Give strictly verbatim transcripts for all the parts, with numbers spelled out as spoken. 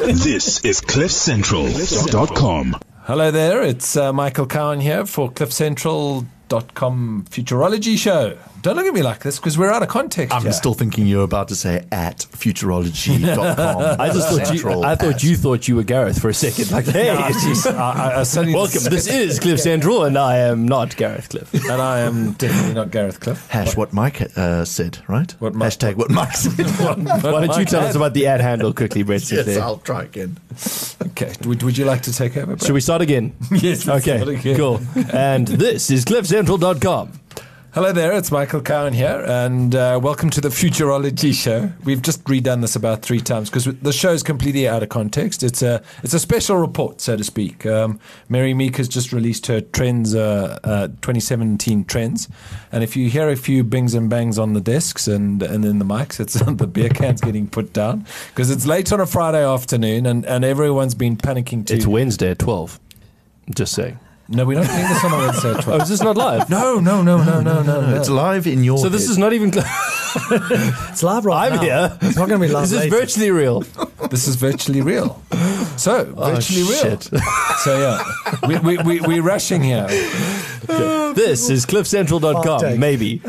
This is cliff central dot com. Hello there, it's uh, Michael Cowan here for cliff central dot com Futurology Show. Don't look at me like this because we're out of context I'm here. still thinking you were about to say at futurology dot com. I just thought you, I thought you thought you were Gareth for a second. Like, hey, I just- I- I- I suddenly welcome. just- This is Cliff Central, and I am not Gareth Cliff. And I am definitely not Gareth Cliff. Hash what Mike uh, said, right? What Mike- Hashtag what Mike said. Why don't you tell us about the ad handle quickly, Brett? Yes, Sinclair? I'll try again. Okay, would, would you like to take over, Brett? Should we start again? Yes, let's Okay, start again. cool. And this is cliff central dot com. Hello there, it's Michael Cowan here, and uh, welcome to the Futurology Show. We've just redone this about three times because the show is completely out of context. It's a it's a special report, so to speak. Um, Mary Meek has just released her trends, uh, uh, twenty seventeen trends, and if you hear a few bings and bangs on the desks and and in the mics, it's the beer cans getting put down because it's late on a Friday afternoon, and, and everyone's been panicking too. It's Wednesday at twelve. Just saying. No, we're not doing this on a Wednesday at Oh, twelve. is this not live? No, no, no, no, no, no, no. It's live in your So this head. is not even. It's live right I'm now. here. It's not going to be live This is later. virtually real. This is virtually real. So, virtually real. shit. So, yeah, we, we, we, we're rushing here. This is cliff central dot com. Take. Maybe.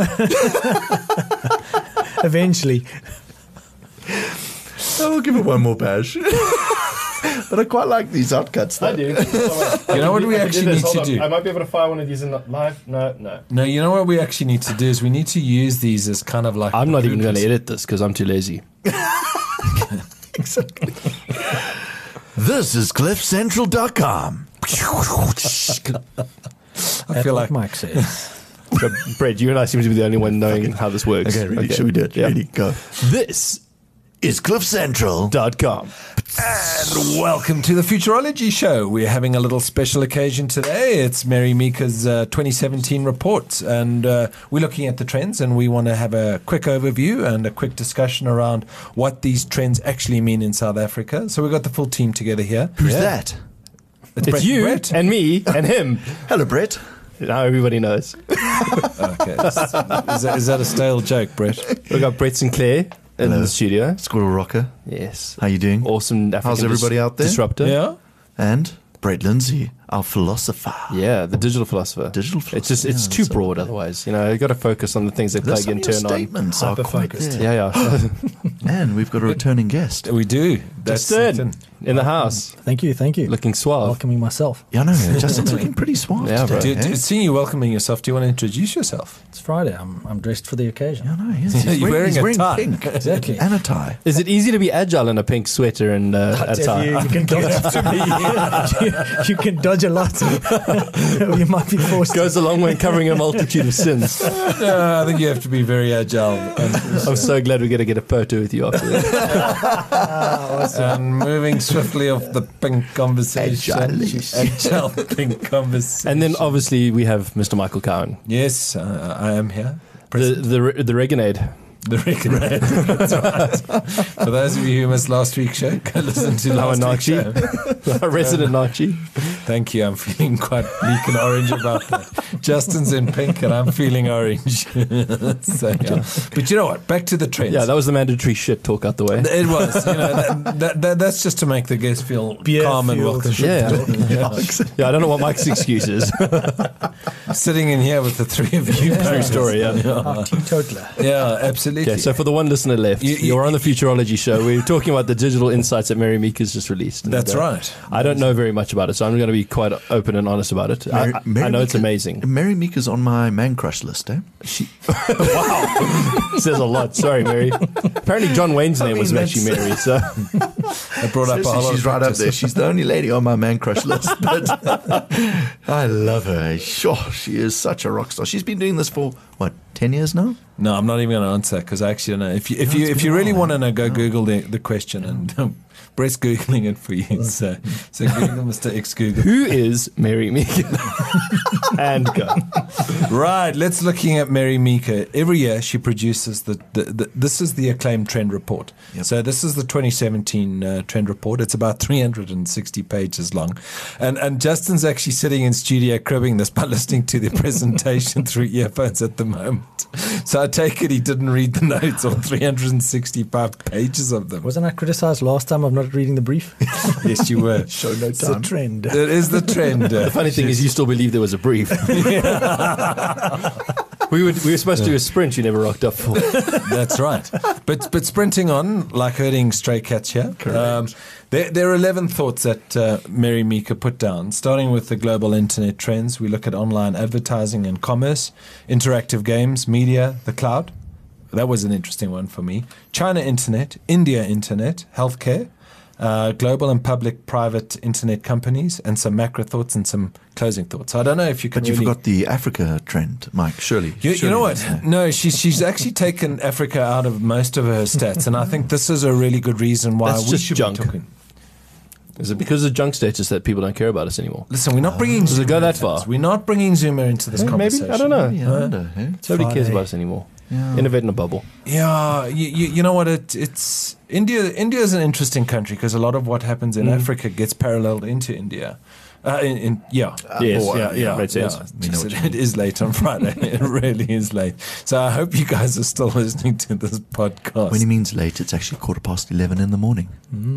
Eventually. I'll give it one more bash. But I quite like these outcuts, though. I do. You know what we actually need to do? I might be able to fire one of these in live. No, no. No, you know what we actually need to do is we need to use these as kind of like. I'm not even going to bloopers. edit this because I'm too lazy. Exactly. This is cliff central dot com. I feel like. Mike says. But Brett, you and I seem to be the only one knowing how this works. Okay, ready? Should we do it? Yeah. Ready? Go. This Is cliff central dot com. And welcome to the Futurology Show. We're having a little special occasion today. It's Mary Meeka's uh, twenty seventeen report, and uh, we're looking at the trends, and we want to have a quick overview and a quick discussion around what these trends actually mean in South Africa. So we've got the full team together here. Who's Yeah. that? It's Brett- you Brett. and me and him. Hello, Brett. Now everybody knows. Okay. Is that, is that a stale joke, Brett? We've got Brett Sinclair in Hello. the studio. Squirrel Rocker. Yes. How you doing? Awesome African How's everybody dis- out there? Disruptor. Yeah. And Brett Lindsay, our philosopher. Yeah, the digital philosopher. Digital It's just it's philosopher, too yeah, broad so- otherwise. You know, you got to focus on the things that There's plug in, some of your turn on. statements are quite Hyper-focused. there. Yeah, yeah. Man, we've got a returning guest. We do. Justin in the house, Thank you, thank you. looking suave. Welcoming myself. Yeah, I know. Justin's looking pretty suave Yeah, bro. today. Do, do, eh? seeing you welcoming yourself, do you want to introduce yourself? It's Friday. I'm I'm dressed for the occasion. Yeah, I know. He's, he's You're wearing, wearing he's a wearing tie. pink. Exactly. And a tie. Is it easy to be agile in a pink sweater and uh, I a tell tie? you, you can dodge you, you can dodge a lot. You might be forced. Goes a long way in covering a multitude of sins. No, I think you have to be very agile. And, I'm so glad we're going to get a photo with you after this. and moving swiftly off the pink conversation. Agile. Agile pink conversation. And then obviously we have Mister Michael Cowan, Yes, uh, I am here. the the the Reganade. The Reganade. That's right. For those of you who missed last week's show, go listen to Our last week's Nachi. show. Our resident Nachi. Thank you. I'm feeling quite bleak and orange about that. Justin's in pink and I'm feeling orange. So, yeah. But you know what? Back to the trends. Yeah, that was the mandatory shit talk out the way. It was. You know, that, that, that, that's just to make the guest feel Beer calm and fueled. welcome. Yeah. Yeah. Yeah, I don't know what Mike's excuse is. Sitting in here with the three of you. True story, yeah. Our teetotaler. Yeah, absolutely. Okay, so for the one listener left, You- you, you- are on the Futurology Show. We're talking about the digital insights that Mary Meek has just released. And, That's uh, right. I don't know very much about it, so I'm going to be quite open and honest about it. I, I, I know it's Meeka- amazing. Mary Meeka's on my man crush list, eh? Wow, says a lot. Sorry, Mary. Apparently, John Wayne's name mean, was actually Mary. So I brought up a Seriously, whole lot she's of right up pictures. there. She's the only lady on my man crush list. But I love her. Sure, she is such a rock star. She's been doing this for, what, ten years now? No, I'm not even going to answer because I actually don't know. If you if you if you really want to know, go Google the, the question and um, Brett's googling it for you. So so Google Mister X Google. who is Mary Meek? And go. Right, let's looking at Mary Meeka. Every year she produces the, the, the this is the acclaimed trend report. Yep. So this is the twenty seventeen uh, trend report. It's about three hundred sixty pages long, and and Justin's actually sitting in studio cribbing this by listening to the presentation through earphones at the moment. So I take it he didn't read the notes, all three hundred sixty-five pages of them. Wasn't I criticized last time of not reading the brief? Yes, you were. Show no It's a time. trend. It is the trend. Uh, The funny thing is, you still believe there was a brief. we, would, we were supposed to do a sprint you never rocked up for. That's right. But but sprinting on, like herding stray cats here. Um, there, there are eleven thoughts that uh, Mary Meeker put down, starting with the global internet trends. We look at online advertising and commerce, interactive games, media, the cloud. That was an interesting one for me. China internet, India internet, healthcare, uh, global and public private internet companies, and some macro thoughts and some closing thoughts. I don't know if you can But you really... forgot the Africa trend, Mike, surely. You, you Surely. know what? No, she's she's actually taken Africa out of most of her stats, and I think this is a really good reason why That's we just should junk. be talking. Is it because of junk status that people don't care about us anymore? Listen, we're not bringing. Does it Zuma go that into far? this. We're not bringing Zuma into this Eh, maybe? conversation. I don't know. Yeah, I wonder, eh? Nobody cares Friday. about us anymore. Yeah. Innovate in a bubble. Yeah, you, you, you know what? It, it's India. India is an interesting country because a lot of what happens in Mm. Africa gets paralleled into India. Uh, in, in yeah, Yes. yeah, Yeah, yeah, makes sense. yeah. We know Just what it, you it is late on Friday. It really is late. So I hope you guys are still listening to this podcast. When he means late, it's actually quarter past eleven in the morning.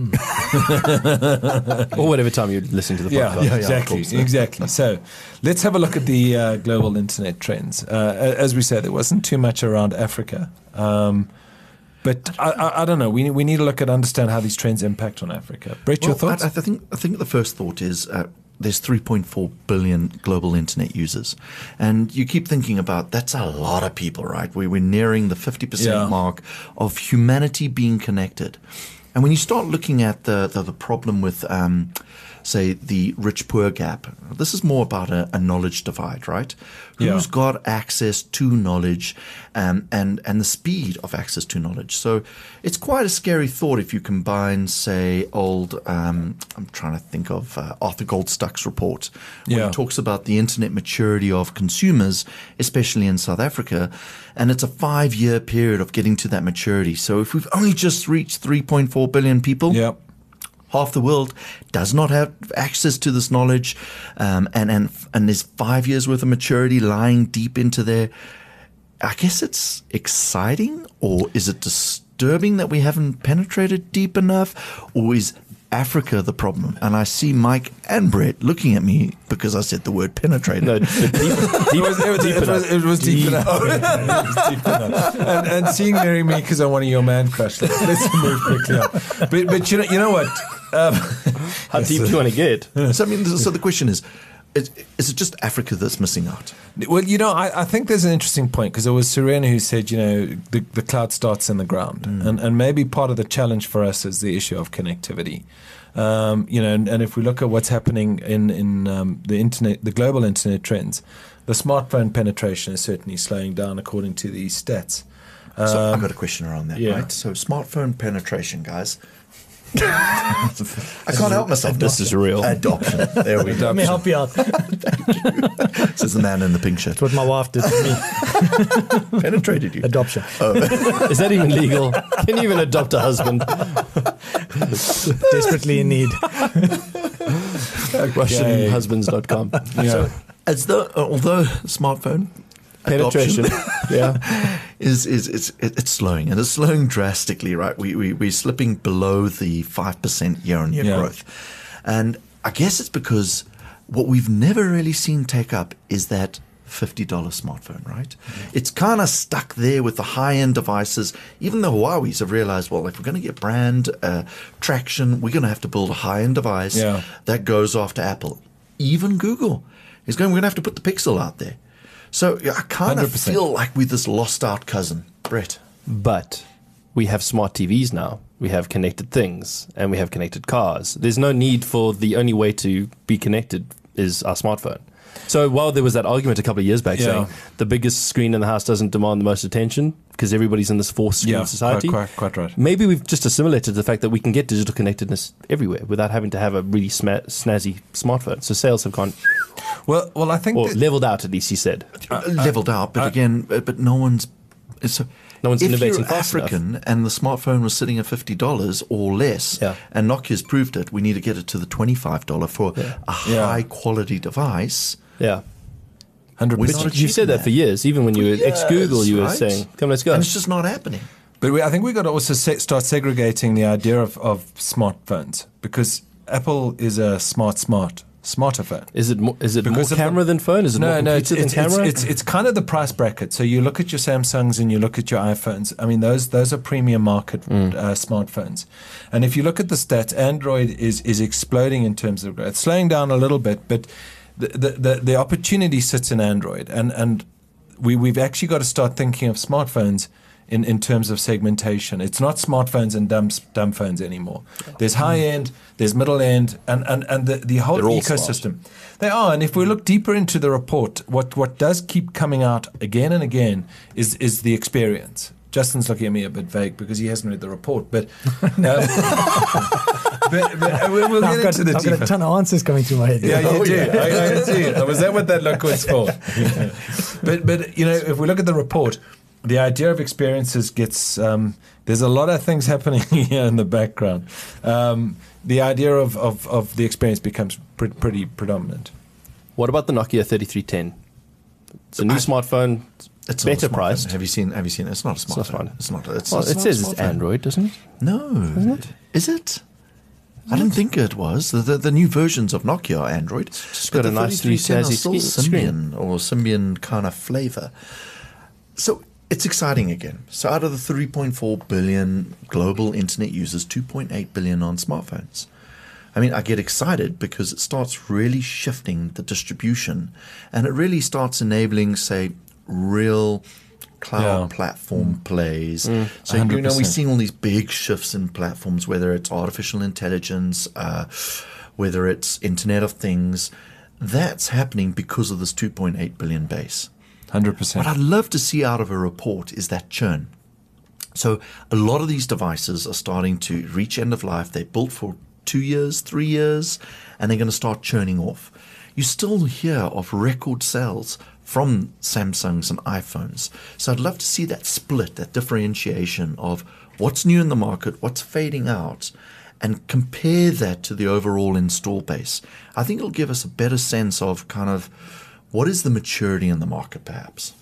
Or whatever time you're listening to the Yeah, podcast. yeah, of exactly, course. exactly. So let's have a look at the uh, global internet trends. Uh, as we said, there wasn't too much around Africa. Um, but I, I, I don't know. We, we need to look at understand how these trends impact on Africa. Brett, your Well, thoughts? I, I think I think the first thought is uh, there's three point four billion global internet users, and you keep thinking about that's a lot of people, right? We, we're nearing the fifty percent Yeah. mark of humanity being connected, and when you start looking at the the, the problem with um, say the rich poor gap, this is more about a, a knowledge divide, right? Yeah. Who's got access to knowledge, um, and and the speed of access to knowledge. So it's quite a scary thought if you combine, say, old. Um, I'm trying to think of uh, Arthur Goldstuck's report, where Yeah. he talks about the internet maturity of consumers, especially in South Africa, and it's a five-year period of getting to that maturity. So if we've only just reached three point four billion people, yeah. half the world does not have access to this knowledge, um, and and and there's five years worth of maturity lying deep into there. I guess it's exciting, or is it disturbing that we haven't penetrated deep enough, or is Africa the problem? And I see Mike and Brett looking at me because I said the word penetrated. No, deep, deep, It was, it was, deep it was, enough. it was deep enough. It was deep enough. And, and seeing Mary Meekers on one of your man crush, let's, let's move quickly on. But, but you know, you know what? Um, How deep do you want to get? So I mean, so the question is, is, is it just Africa that's missing out? Well, you know, I, I think there's an interesting point because it was Serena who said, you know, the, the cloud starts in the ground. Mm. And, and maybe part of the challenge for us is the issue of connectivity. Um, you know, and, and if we look at what's happening in, in um, the internet, the global internet trends, the smartphone penetration is certainly slowing down according to these stats. So Um, I've got a question around that, yeah. right? So smartphone penetration, guys. I can't help myself. This is real. Adoption. There we go. Let me help you out. Says the man in the pink shirt. It's what my wife did to me. Penetrated you. Adoption. Is that even legal? Can you even adopt a husband? Desperately in need. Russian husbands dot com. yeah. As though, uh, although smartphone Penetration. adoption Yeah. is is it's it- it's slowing, and it's slowing drastically. Right, we we we're slipping below the five percent year on year Yeah. growth, and I guess it's because what we've never really seen take up is that fifty dollars smartphone, right? It's kind of stuck there with the high-end devices. Even the Huawei's have realized, well, if we're going to get brand uh, traction, we're going to have to build a high-end device Yeah. that goes after Apple. Even Google is going, we're going to have to put the Pixel out there. So yeah, I kind one hundred of percent. feel like we're this lost-out cousin. Brett. But we have smart T Vs now. We have connected things and we have connected cars. There's no need for the only way to be connected is our smartphone. So while there was that argument a couple of years back Yeah. saying the biggest screen in the house doesn't demand the most attention because everybody's in this forced screen Yeah, society, quite, quite, quite right. maybe we've just assimilated to the fact that we can get digital connectedness everywhere without having to have a really sma- snazzy smartphone. So sales have gone, Well, well, I think or that- leveled out, at least he said. Uh, leveled out, but again, uh, but no one's. So No one's if innovating you're fast enough. African and the smartphone was sitting at fifty dollars or less, Yeah. and Nokia's proved it, we need to get it to the twenty-five dollars for a Yeah. high quality device. Yeah. hundred We're percent. not You said that for years. Even when you were ex Google, you were right? saying, "Come, let's go." And it's just not happening. But we, I think we've got to also se- start segregating the idea of, of smartphones, because Apple is a smart, smart, smarter phone. Is it more, is it more Because of the- camera than phone? Is it No, more no, it's, computer it's, than it's, camera? it's, it's kind of the price bracket. So you look at your Samsungs and you look at your iPhones. I mean, those those are premium market Mm. uh, smartphones. And if you look at the stats, Android is is exploding in terms of growth. It's slowing down a little bit, but the the, the, the opportunity sits in Android. And, and we, we've actually got to start thinking of smartphones in, in terms of segmentation. It's not smartphones and dumb, dumb phones anymore. There's high end, there's middle end, and, and, and the, the whole They're all ecosystem. They are, and if we look deeper into the report, what, what does keep coming out again and again is, is the experience. Justin's looking at me a bit vague because he hasn't read the report, but, um, but, but we'll, we'll I've get got, into the I've got deeper. a ton of answers coming through my head. Yeah, you Oh, do. yeah. I, I see. Was that what that look was for? but but you know, if we look at the report, the idea of experiences gets. Um, there's a lot of things happening here in the background. Um, the idea of, of, of the experience becomes pre- pretty predominant. What about the Nokia thirty-three ten? It's a new I- smartphone, It's not a better smartphone. priced. Have you seen? Have you seen? It's not a not a smartphone. smartphone. It's not. It's, Well, it's it not says a it's smartphone. Android, doesn't it? No, isn't it? Is it? I didn't think it was. The, the, the new versions of Nokia are Android. Just got a nice new snazzy still ske- screen. Symbian or Symbian kind of flavor. So it's exciting again. So out of the three point four billion global internet users, two point eight billion on smartphones. I mean, I get excited because it starts really shifting the distribution, and it really starts enabling, say, real cloud Yeah. platform plays. So, you know, we're one hundred percent. seeing all these big shifts in platforms, whether it's artificial intelligence, uh, whether it's Internet of Things. That's happening because of this two point eight billion base. Hundred What percent. I'd love to see out of a report is that churn. So a lot of these devices are starting to reach end of life. They're built for two years, three years, and they're going to start churning off. You still hear of record sales from Samsungs and iPhones. So I'd love to see that split, that differentiation of what's new in the market, what's fading out, and compare that to the overall install base. I think it'll give us a better sense of kind of what is the maturity in the market, perhaps.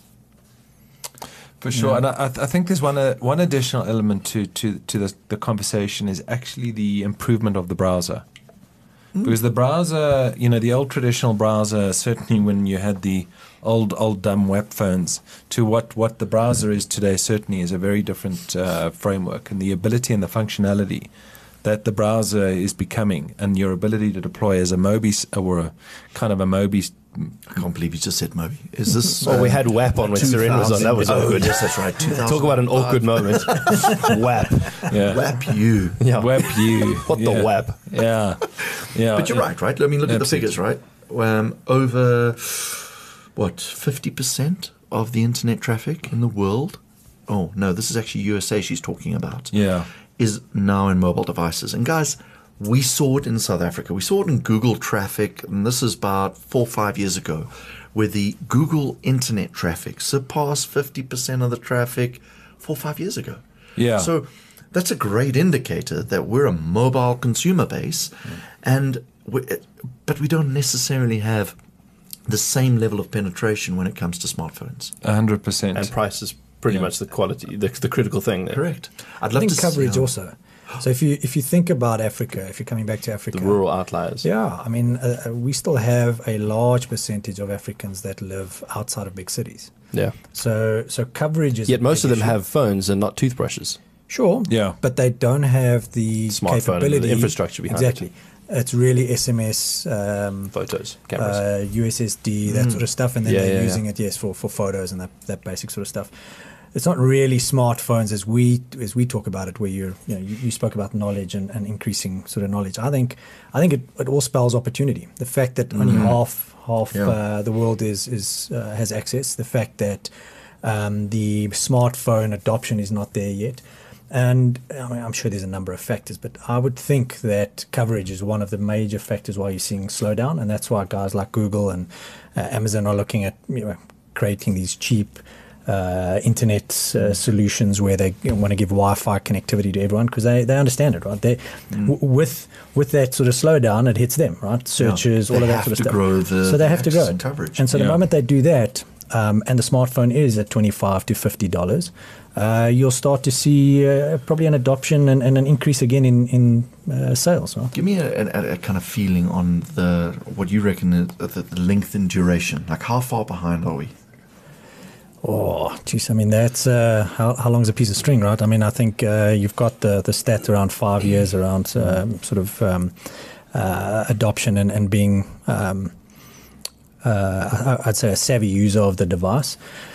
For sure, and I, I th- I think there's one uh, one additional element to to to the, the conversation is actually the improvement of the browser, because the browser, you know, the old traditional browser, certainly when you had the old old dumb web phones, to what what the browser is today, certainly is a very different uh, framework, and the ability and the functionality that the browser is becoming, and your ability to deploy as a Mobi s- or a kind of a Mobi. I can't believe you just said Mobi. Is this? Well, we had W A P on when Seren was on. That was oh, awkward. yes, that's right. Talk about an awkward moment. W A P. Yeah. W A P U. Yeah. Web U. What yeah. the W A P? Yeah, yeah. But you're right, right? I mean, look at the Absolutely. figures, right? Um, over, what, fifty percent of the internet traffic in the world? Oh, no, this is actually U S A she's talking about. Yeah. Is now in mobile devices. And guys, we saw it in South Africa. We saw it in Google traffic, and this is about four or five years ago, where the Google internet traffic surpassed fifty percent of the traffic four or five years ago. Yeah. So that's a great indicator that we're a mobile consumer base, and we, but we don't necessarily have the same level of penetration when it comes to smartphones. A hundred percent. And price is pretty Yeah. much the quality, the, the critical thing there. Correct. I'd I love think to coverage see, also. So if you if you think about Africa, if you're coming back to Africa, The rural outliers. yeah, I mean, uh, uh, we still have a large percentage of Africans that live outside of big cities. Yeah. So so coverage is Yet a most big of them issue. have phones and not toothbrushes. Sure. Yeah. But they don't have the Smartphone and the capability, infrastructure behind it. exactly. It's really S M S, um, Photos, cameras. uh, U S S D, that sort of stuff, and then Yeah, they're yeah, using yeah. it, yes, for, for photos and that, that basic sort of stuff. It's not really smartphones as we as we talk about it, where you're, you know, you, you spoke about knowledge and, and increasing sort of knowledge. I think I think it, it all spells opportunity. The fact that only half half Yeah. uh, the world is is uh, has access. The fact that um, the smartphone adoption is not there yet. And I mean, I'm sure there's a number of factors, but I would think that coverage is one of the major factors why you're seeing slowdown, and that's why guys like Google and uh, Amazon are looking at, you know, creating these cheap uh, internet uh, solutions where they want to give Wi-Fi connectivity to everyone because they, they understand it, right? They Mm. w- with with that sort of slowdown, it hits them, right? Searches, Yeah. all They of that have sort of to stuff. grow the so they have to access grow and it. coverage. And so the Yeah. moment they do that, um, and the smartphone is at twenty-five to fifty dollars, uh, you'll start to see uh, probably an adoption and, and an increase again in in uh, sales. Right? Give me a, a, a kind of feeling on the what you reckon is the, the length and duration. Like how far behind are we? Oh, geez, I mean that's uh, how how long's a piece of string, right? I mean, I think uh, you've got the the stat around five years around um, sort of um, uh, adoption and and being. Um, uh, I'd say a savvy user of the device.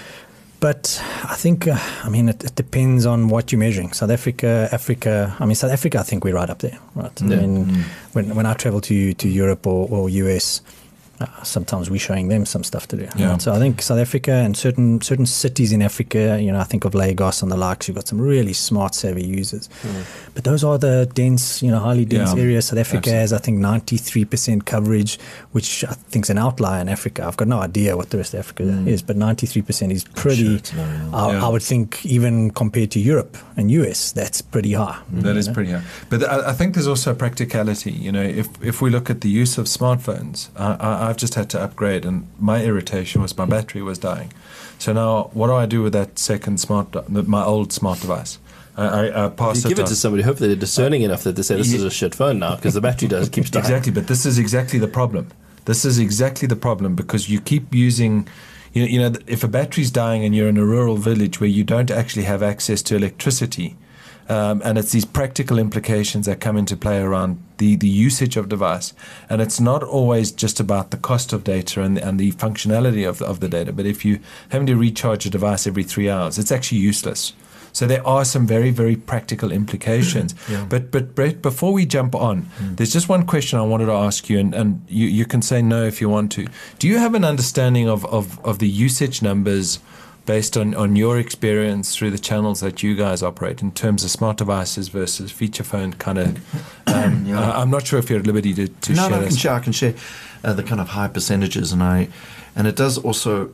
But I think, uh, I mean, it, it depends on what you're measuring. South Africa, Africa, I mean, South Africa, I think we're right up there, right? Yeah. I mean, when when I travel to, to Europe or, or U S, uh, sometimes we're showing them some stuff to do. Yeah. Right? So I think South Africa and certain certain cities in Africa, you know, I think of Lagos and the likes, you've got some really smart, savvy users. But those are the dense, you know, highly dense Yeah. areas. South Africa Absolutely. has, I think, ninety-three percent coverage, which I think is an outlier in Africa. I've got no idea what the rest of Africa is, but ninety-three percent is pretty, sure it's low, yeah. I, Yeah. I would think, even compared to Europe and U S, that's pretty high. That you is know? pretty high. But I, I think there's also a practicality. You know, if if we look at the use of smartphones, I, I, I've just had to upgrade, and my irritation was my battery was dying. So now, what do I do with that second smart, de- my old smart device? I, I, I pass You it give it on. to somebody. Hopefully, they're discerning enough that they say this Yeah. is a shit phone now because the battery does keeps dying. Exactly, but this is exactly the problem. This is exactly the problem because you keep using, you know, you know, if a battery's dying and you're in a rural village where you don't actually have access to electricity, um, and it's these practical implications that come into play around the, the usage of device. And it's not always just about the cost of data and, and the functionality of, of the data, but if you having to recharge a device every three hours, it's actually useless. So there are some very, very practical implications. Yeah. But but Brett, before we jump on, there's just one question I wanted to ask you, and, and you, you can say no if you want to. Do you have an understanding of, of, of the usage numbers based on, on your experience through the channels that you guys operate in terms of smart devices versus feature phone kind of? Um, Yeah. I, I'm not sure if you're at liberty to, to no, share no, I can this. share. I can share uh, the kind of high percentages, and I, and it does also.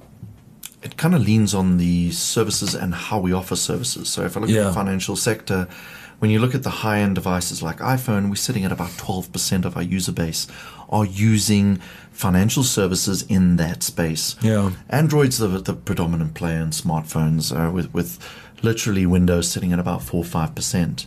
It kind of leans on the services and how we offer services. So if I look at Yeah. the financial sector, when you look at the high-end devices like iPhone, we're sitting at about twelve percent of our user base are using financial services in that space. Yeah. Android's the, the predominant player in smartphones, uh, with, with literally Windows sitting at about four or five percent.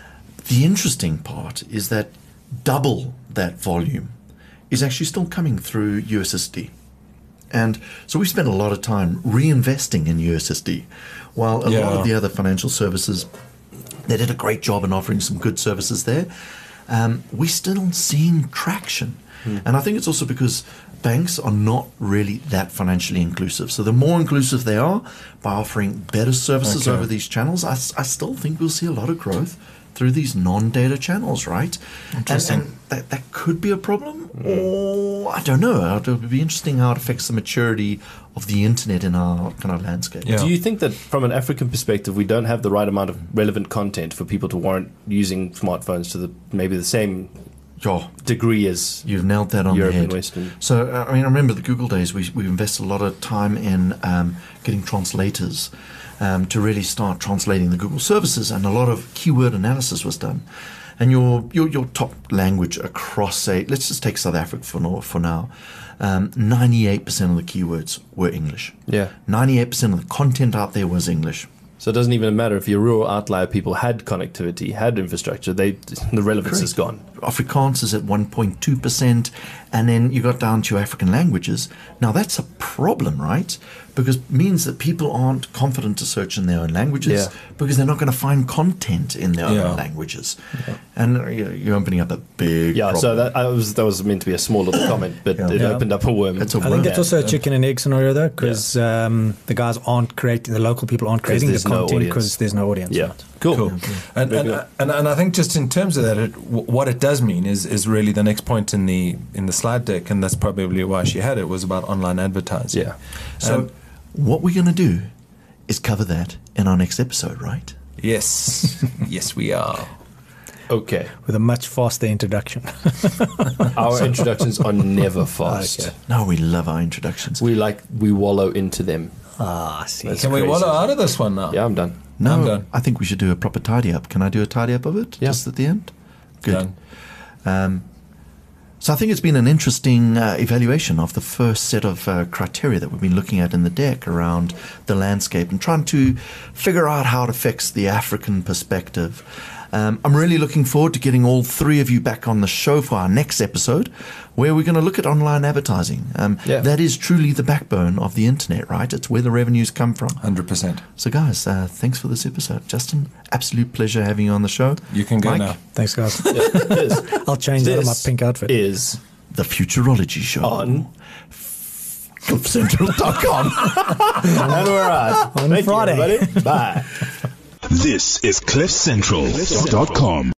The interesting part is that double that volume is actually still coming through U S S D. And so we spent a lot of time reinvesting in U S S D, while a lot Yeah. of the other financial services, they did a great job in offering some good services there. Um, we're still seeing traction. And I think it's also because banks are not really that financially inclusive. So the more inclusive they are by offering better services Okay. over these channels, I, s- I still think we'll see a lot of growth through these non-data channels, right? Interesting. And, and that, that could be a problem, or I don't know. It would be interesting how it affects the maturity of the internet in our kind of landscape. Yeah. Do you think that from an African perspective, we don't have the right amount of relevant content for people to warrant using smartphones to the maybe the same Yeah, degree as you've nailed that on Europe the and head. Western? So, uh, I mean, I remember the Google days, we, we invested a lot of time in um, getting translators um, to really start translating the Google services, and a lot of keyword analysis was done. And your your, your top language across, say, let's just take South Africa for now, for now. Um, ninety-eight percent of the keywords were English. Yeah. ninety-eight percent of the content out there was English. So it doesn't even matter if your rural outlier people had connectivity, had infrastructure. They the relevance is gone. Afrikaans is at one point two percent, and then you got down to African languages. Now that's a problem, right? Because it means that people aren't confident to search in their own languages Yeah. because they're not going to find content in their Yeah. own languages. And uh, you- you're opening up a big Yeah. problem. So that I was that was meant to be a small little comment, but Yeah. it Yeah. opened up a worm. It's a I think worm. it's also a chicken and egg scenario though, because um, the guys aren't creating, the local people aren't creating the there's no content audience. because there's no audience. Yeah. Cool. Cool. And, Very and, good. and and I think just in terms of that, it, w- what it does mean is is really the next point in the in the slide deck, and that's probably why she had it, was about online advertising. Yeah. So Um, what we're going to do is cover that in our next episode, right? Yes, yes, we are. Okay. With a much faster introduction. Our introductions are never fast. Okay. No, we love our introductions. We like we wallow into them. Ah, I see. That's Can we crazy. wallow out of this one now? Yeah, I'm done. No, I'm done. I think we should do a proper tidy up. Can I do a tidy up of it Yeah. just at the end? Good. Done. Um, so I think it's been an interesting uh, evaluation of the first set of uh, criteria that we've been looking at in the deck around the landscape and trying to figure out how it affects the African perspective. Um, I'm really looking forward to getting all three of you back on the show for our next episode, where we're going to look at online advertising. Um, Yeah. That is truly the backbone of the internet, right? It's where the revenues come from. one hundred percent. So, guys, uh, thanks for this episode. Justin, absolute pleasure having you on the show. You can go Mike, now. Thanks, guys. This I'll change out of my This pink outfit. is The Futurology Show. on cliff central dot com. and we're on. On Thank Friday. you, everybody. Bye. This is cliff central dot com.